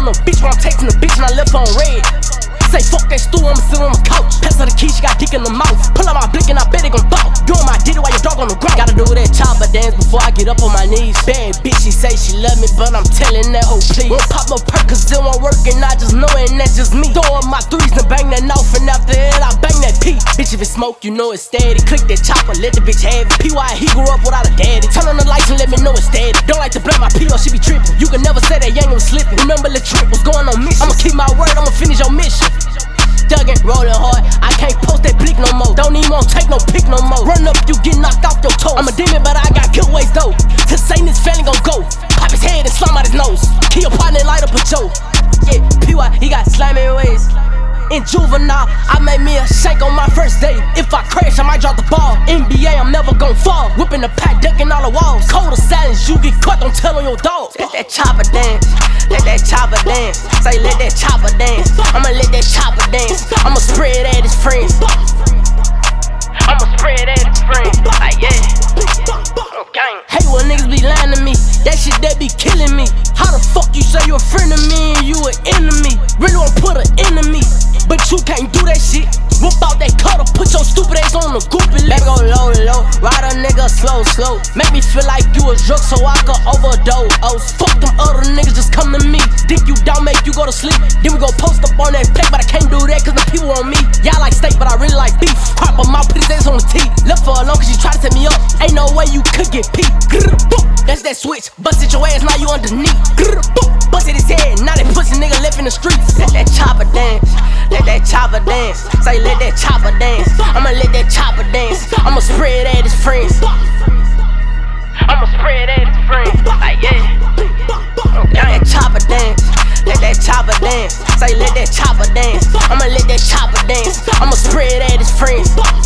on the beach while I'm texting the bitch and I left her on red. Say fuck that stool, I'ma sit on the couch. Pass her the key, she got dick in the mouth. Pull out my blick and I bet it gon' fall. Doing my ditty while your dog on the ground. Gotta do that chopper dance before I get up on my knees. Bad bitch, she say she love me, but I'm telling that hoe please. Won't pop no perk cause it won't work and I just know it and that's just me. Throw up my threes and bang that off and after it I bang that P. Bitch, if it smoke, you know it's steady. Click that chopper, let the bitch have it. PY, he grew up without a daddy. Turn on the lights and let me know it's steady. Don't like to blame my P or she be tripping. You can never say that young was slipping. Remember the trip was going on mission. I'ma keep my word, I'ma finish your mission. Duggin', rollin' hard, I can't post that blick no more. Don't even wanna take no pic no more. Run up, you get knocked off your toes. I'm a demon, but I got good ways though. To Satan, this family gon' go. Pop his head and slime out his nose. Kill your partner and light up a joke. Yeah, PY, he got slimy ways. In juvenile, I made me a shake on my first day. If I crash, I might drop the ball. NBA, I'm never gon' fall. Whipping the pack, ducking all the walls. Cold of silence, you get caught, don't tell on your dog. Let that chopper dance, let that chopper dance. Say let that chopper dance, I'ma let that chopper dance. I'ma spread at his friends, I'ma spread at his friends. Like yeah, okay. Hey, when niggas be lying to me, that shit that be killing me. How the fuck you say you a friend of me and you an enemy? Really wanna put an enemy, but you can't do that shit. Whip out that cutter, put your stupid ass on the goopy list. Back go low, low, ride a nigga slow, slow. Make me feel like you a drug so I could overdose. Oh, fuck them other niggas, just come to me. Dick you down, make you go to sleep. Then we go post up on that plate, but I can't do that cause the people on me. Y'all like steak, but I really like beef. Pop a mouth, put his ass on the teeth. Left for alone cause you try to set me up. Ain't no way you could get peep. That's that switch, busted your ass, now you underneath. Busted his head, now that pussy nigga left in the streets. Let that chopper dance, let that chopper dance. Say let that chopper dance, I'ma let that chopper dance. I'ma spread at his friends, I'ma spread at his friends. Like yeah, let that chopper dance, let that chopper dance. Say let that chopper dance, I'ma let that chopper dance. I'ma spread at his friends.